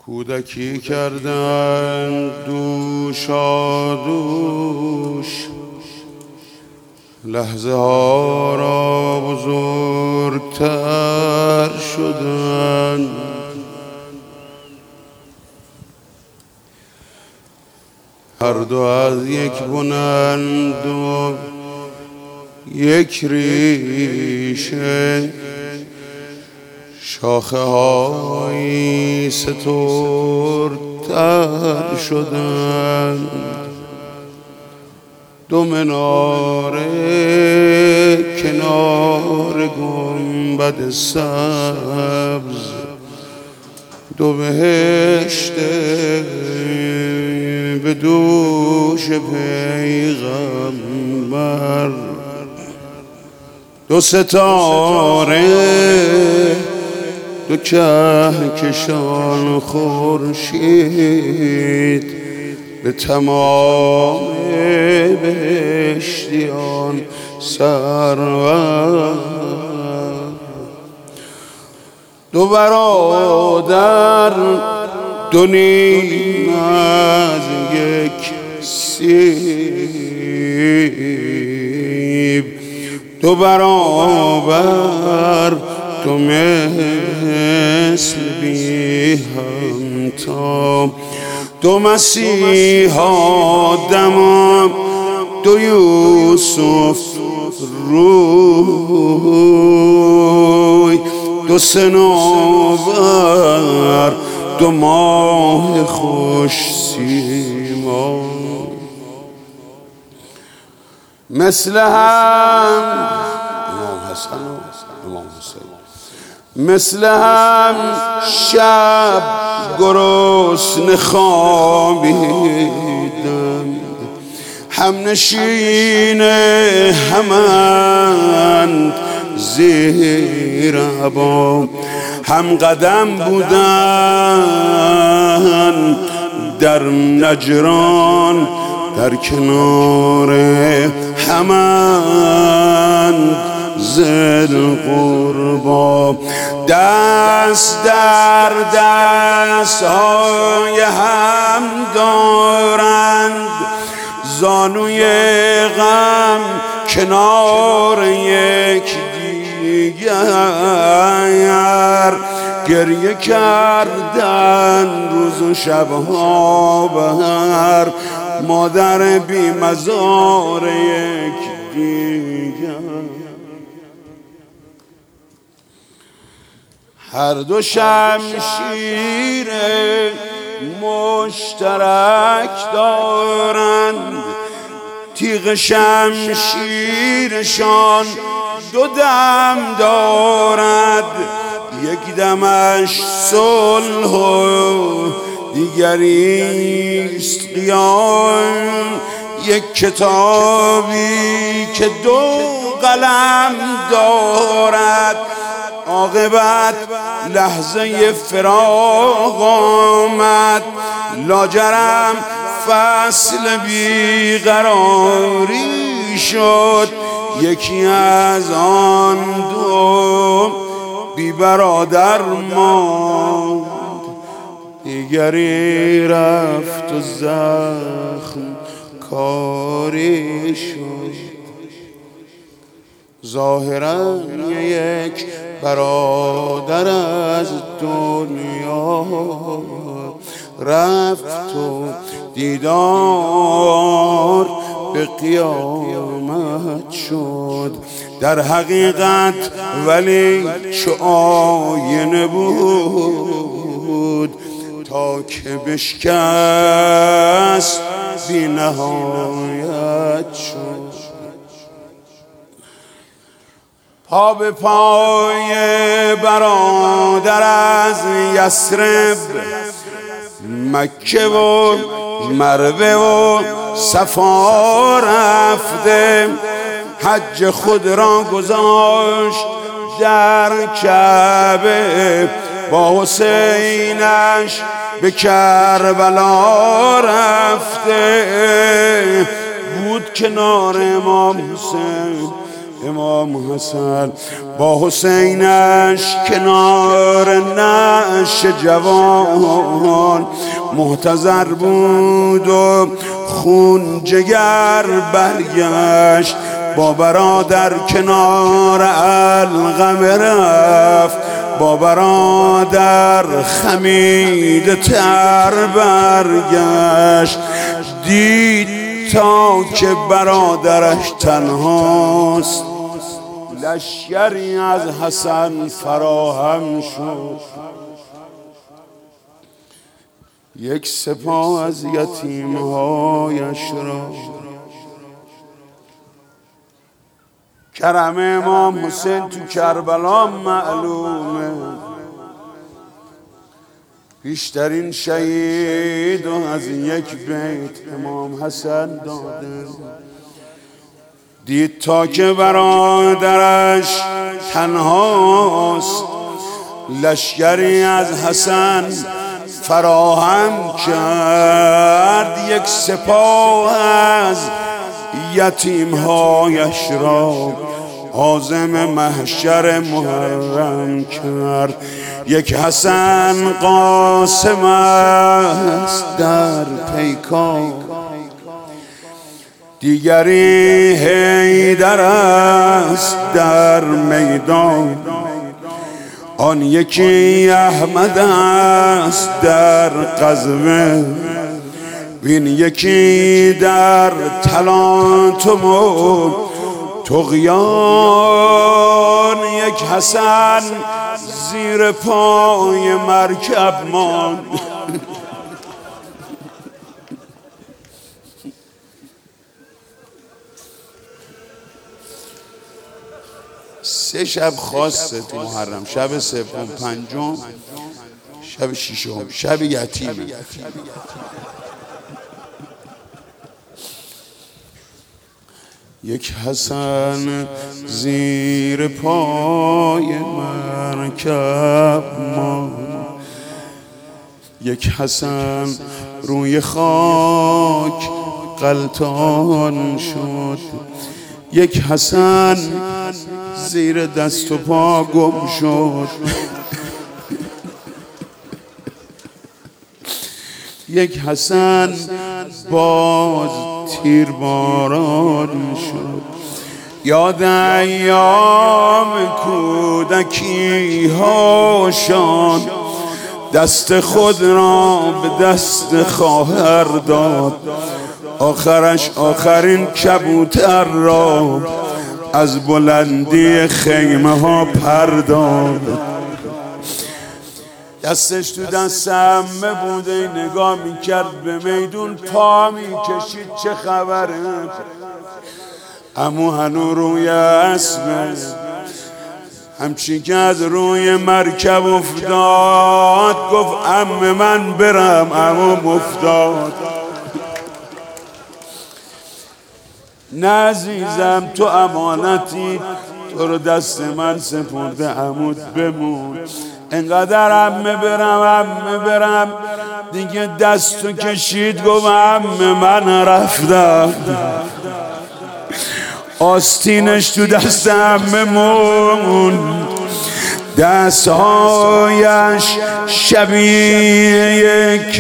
کودکی کردن دوش لحظه ها را بزرگتر شدن. هر دو از یک بلند و یک ریشه، شاخه های سترتر شدن. دو مناره کنار گنبد سبز، دو بهشت به دوش پیغمبر، دو ستاره دو کهکشان خورشید، به تمام بهشتیان سرور. دو برادر دو نیم از یک سیب، دو برابر دو مثل بی همتا، دو مسیحا دمام دو یوسف روی، دو صنوبر دو ماه خوش سیما. مثل هم امام حسن و امام حسین، مثل هم شب گرسنه خوابیدم، هم نشین همند زیر عبا، هم قدم بودن در نجران در کنار همند ذل قربا. دست در دست های هم دارند، زانوی غم کنار یک دیگر، گریه کردن روز و شبها بهر، مادر بی مزار یک دیگر. هر دو شمشیر مشترک دارند، تیغ شمشیرشان دو دم دارد، یک دمش صلح و دیگریست قیام، یک کتابی که دو قلم دارد. عاقبت لحظه فراق آمد، لاجرم فصل بیقراری شد، یکی از آن دو بی برادر ماند، دیگری رفت و زخم کاری شد. ظاهراً یک برادر از دنیا رفت و دیدار به قیامت شد. در حقیقت ولی چو آینه بود، تا که بشکست بی نهایت شد. پا به پای برادر از یثرب، مکه و مروه و صفا رفته، حج خود را گذاشت در کعبه، با حسینش به کربلا رفته. بود کنار امام حسین امام حسن با حسینش کنار نعش جوان محتضر بود و خون جگر برگشت، با برادر کنار القم رفت، با برادر خمیده تر برگشت. دید تا که برادرش تنهاست، لشکری از حسن فراهم شد. یک سپاه از یتیمهایش را کرم امام حسین تو کربلا معلومه، بیشترین شهید و از یک بیت امام حسن داده. دید تا که برادرش تنهاست، لشکری از حسن فراهم کرد. یک سپاه از یتیمهایش را عازم محشر محرم کرد. یک حسن قاسم است در پیکار، دیگری حیدر است در میدان، آن یکی احمد است در غزوه، وین یکی در تلاطم و طغیان. یک حسن زیر پای مرکب ماند. سه شب خاصه تو محرم، شب سوم، پنجم، شب ششم، شب یتیمه. یک حسن زیر پای مرکب ماند، یک حسن روی خاک غلطان شد، یک حسن زیر دست و پا گم شد، یک حسن باز تیرباران شد. یاد ایام کودکی هاشان، دست خود را به دست خواهر داد، آخرش آخرین کبوتر را از بلندی خیمه ها پرداد. دستش تو دست عمه بوده، نگاه میکرد به میدون، پا میکشید چه خبره. عمو هنو روی اسبه، همچین که از روی مرکب افتاد، گفت عمه من برم، عمو افتاد. نه عزیزم تو امانتی، تو رو دست من سپرده، عمود بمون. انقدر عمه برم عمه برم، دیگه دستو کشید، گفت عمه من رفتم. آستینش تو دست عمه موند، دستهایش شبیه یک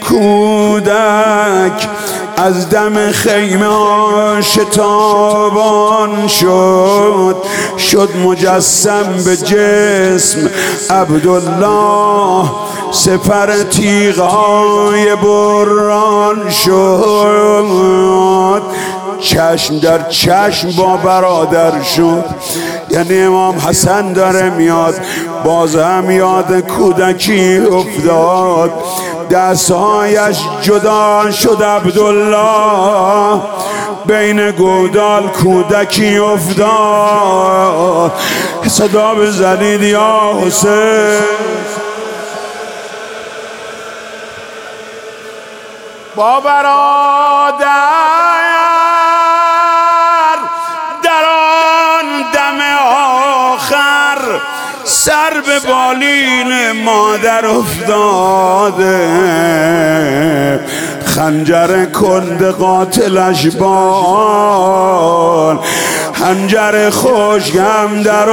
کودک از دم خیمه ها شتابان شد مجسم به جسم عبدالله، سپر تیغ‌های بران شد. چشم در چشم با برادر شد، یعنی امام حسن داره میاد، باز هم یاد کودکی افتاد. دستهایش جدا شد عبدالله، بین گودال کودکی افتاد. صدا بزنید یا حسین. با برادر در آن دم آخر، سر به بالین مادر افتاده، خنجر کند قاتلش بال. حنجر خشکم در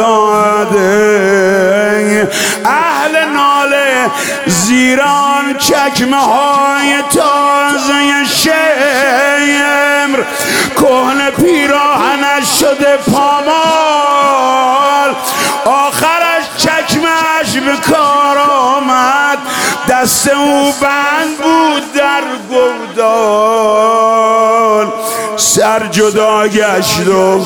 افتاده، اهل ناله زیران چکمه های تازه شمر، کهنه پیراهنش شده پامال، آخرش چکمهش به کار آمد، دست او بند بود در گودال، سر جدا گشت و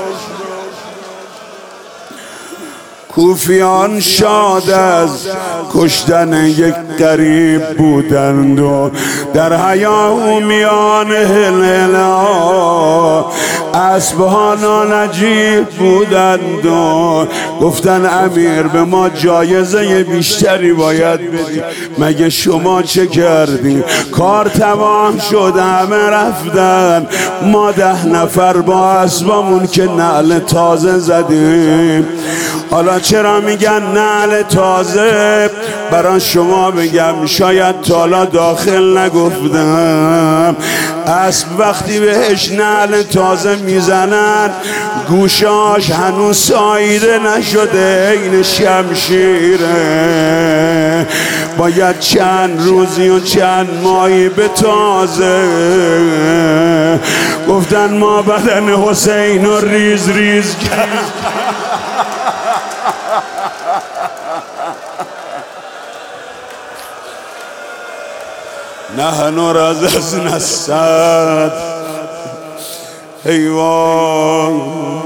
کوفیان شاد از کشتن یک غریب بودند و در هیاهومیان هلهلا اسبها ناجیب بودند و گفتن امیر به ما جایزه بیشتری باید بدی. مگه شما چه کردی؟ کار تمام شد، همه رفتن، ما 10 نفر با اسبامون که نعل تازه زدیم. حالا چرا میگن نعل تازه؟ برای شما بگم، شاید تا حالا داخل نگفتم، اسب وقتی بهش نعل تازه میزنن گوشاش هنوز ساییده نشده، این شمشیره، باید چند روزی و چند ماهی به تازه. گفتن ما بدن حسین رو ریز ریز کرد. نحن رززنا السد حیوان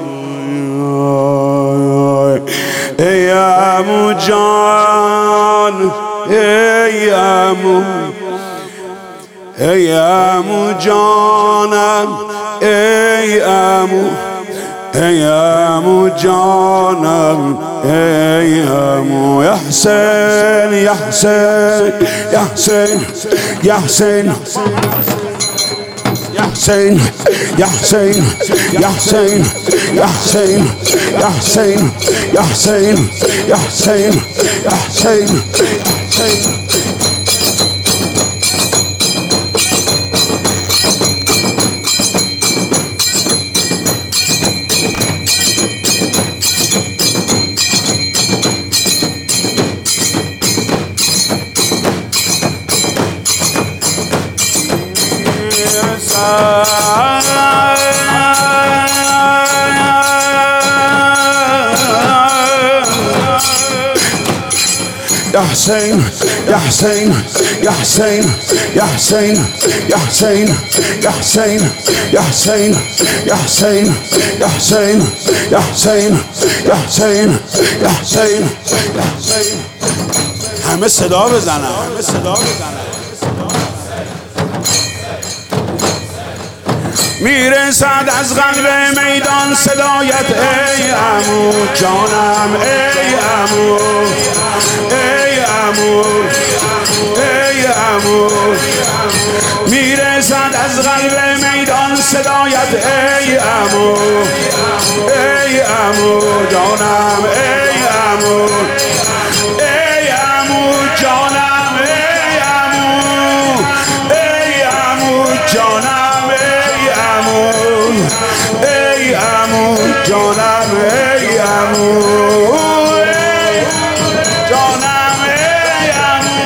ای عمو جان، ای عمو، ای عمو جانم، ای عمو، ای عمو جانم، ای عمو. یا حسین، یا حسین، یا حسین، یا حسین، یا حسین، یا حسین، یا حسین، یا حسین، یا حسین، یا حسین، یا حسین، یا حسین. Ya Hussein, Ya Hussein, Ya Hussein, Ya Hussein, Ya Hussein, Ya Hussein, Ya Hussein, Ya Hussein, Ya Hussein, Ya Hussein, Ya Hussein, Ya Hussein, Ya Hussein. همه صدا بزنن، همه صدا بزنن. میرسد از قلب میدان صدایت، ای عمو جانم، ای عمو، ای عمو، ای عمو. میرسد از قلب میدان صدایت، ای عمو، ای عمو جانم، ای عمو، ای عمو جانم، ای عمو، ای عمو جانم، ای عمو جانم، ای عمو جانم، ای عمو.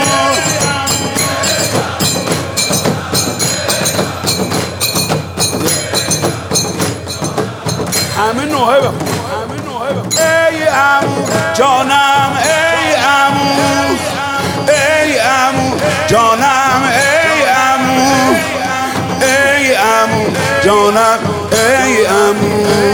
همه نوحه بخون، همه نوحه بخون. ای عمو جانم، ای عمو، ای عمو جانم، ای عمو، ای عمو جانم، ای عمو.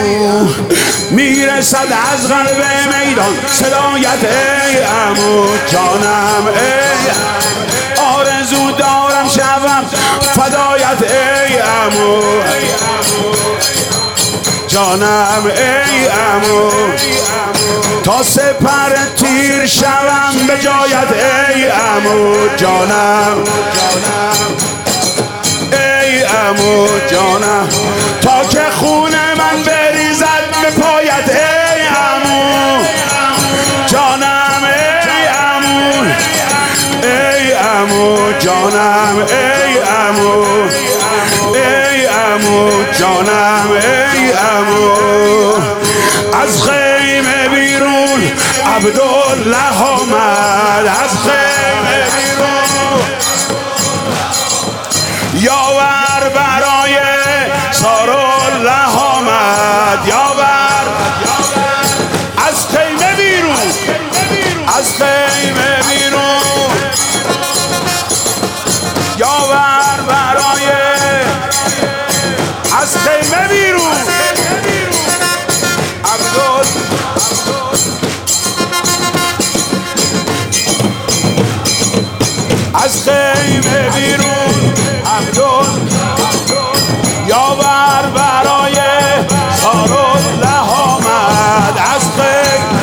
میرسد از قلب میدان صدایت، ای عمو جانم، ای آرزو دارم شوم فدایت، ای عمو جانم، ای عمو. تا سپر تیر شوم به جایت، ای عمو جانم، ای عمو جانم. تا که خون من بریزد به پایت، ای عمو جانم، ای عمو، ای عمو جانم، ای عمو، ای عمو عمو جانم ای عمو. از خیمه بیرون عبدالله آمد، از خیمه بیرون یاور برای سارالله آمد، یاور از خیمه بیرون، از خیمه بیرون یاور برای از خیمه بیرون عبدال از خیمه بیرون عبدال یاور برای سارالله آمد، از خیمه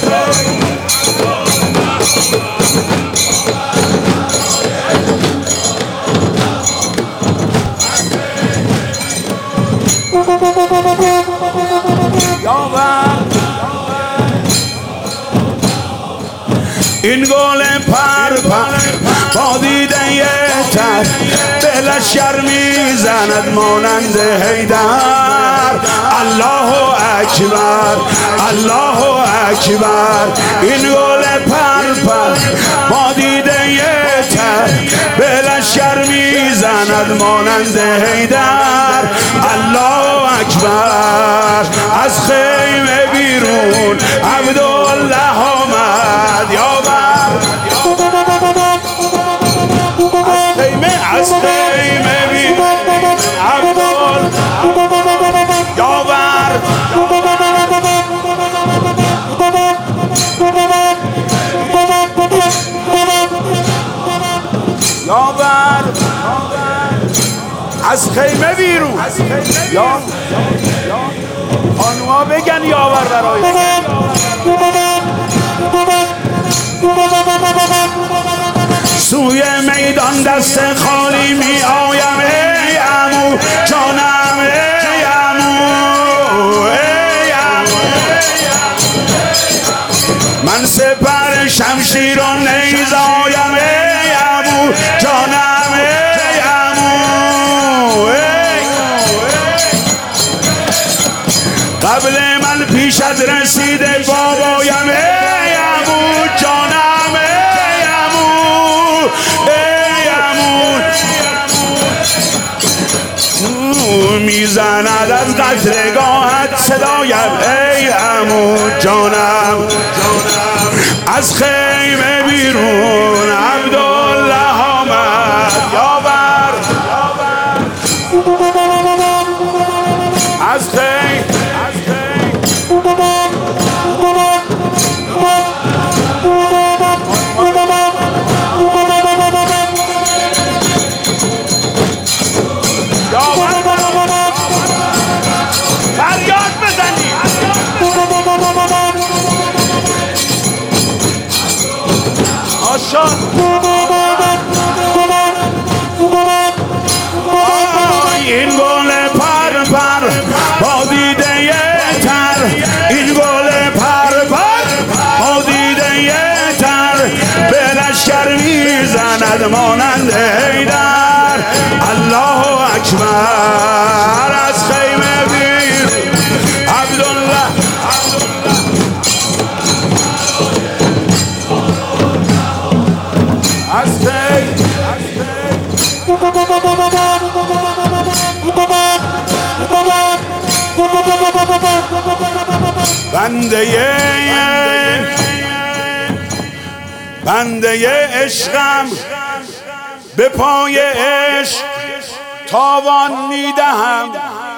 این گل پر با دیده تر به لشکر میزند مانند حیدر. الله اکبر الله اکبر. این گل پر با دیده تر به لشکر میزند مانند حیدر. الله اکبر. از خیمه بیرون عبدالله آمد، یاور از خیمه بیرون عبدالله یاور یاور از خیمه بیرون. خانوها بگن یاور برای سوی میدان دست خالی می آیم ای عمو جانم ای عمو ای عمو. من سپر شمشیر و نیز آیم ای عمو جانم ای عمو ای. قبل من پیشت رسیده بابایم ای عمو جانم ای عمو ای عمو. میزند از قتلگاهت صدایم ای عمو جانم. از خیمه بیرون عبدالله آمد، یاور از خیمه فریاد بزنی. این گل پر با دیده تر، این گل پر با دیده تر به لشکر میزند مانند حیدر. الله اکبر. از خیمه بیرون عبدالله از خیمه بنده عشقم به پای عشق تاوان میدهم.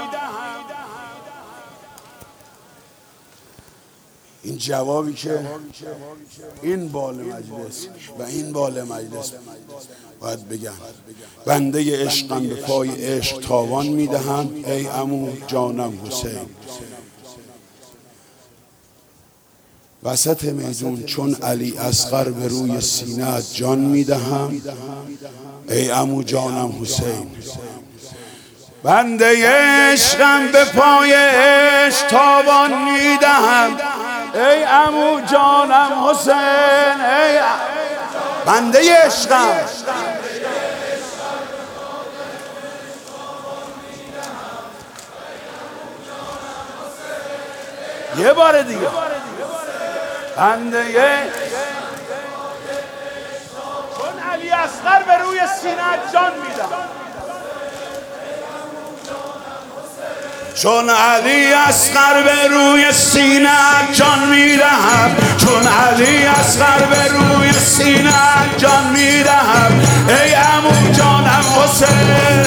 این جوابی که این بال مجلس و این بال مجلس باید بگن، بنده عشقم به پای عشق تاوان میدهم ای عمو جانم حسین. وسط میدون چون علی اصغر به روی سینه‌ات جان میدهم ای عمو جانم حسین. بنده عشقم به پای عشق تاوان میدهم ای عمو جانم حسین. ای بنده عشقم یه بار دیگه بنده چون علی اصغر به روی سینه جان میدم، چون علی اصغر به روی سینه جان میدهم، چون علی اصغر به روی سینه جان میدهم. ای عمو جانم حسین،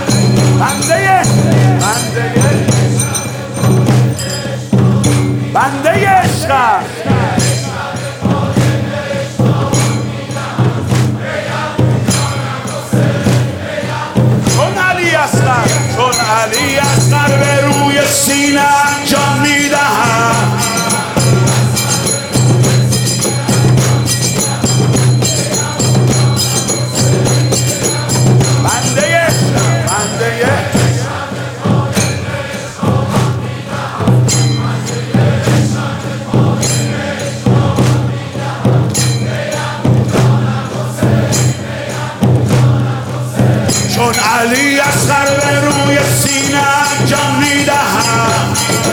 بنده عشقم، چون علی اصغر به روی سینه جان میدهم. بنده چون علی اصغر به روی سینه جان میدهم.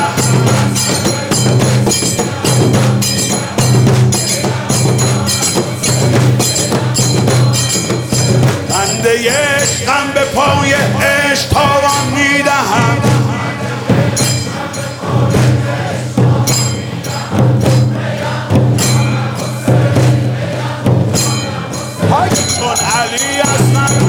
بنده عشقم به پای عشق تاوان میدهم. چون علی اصغر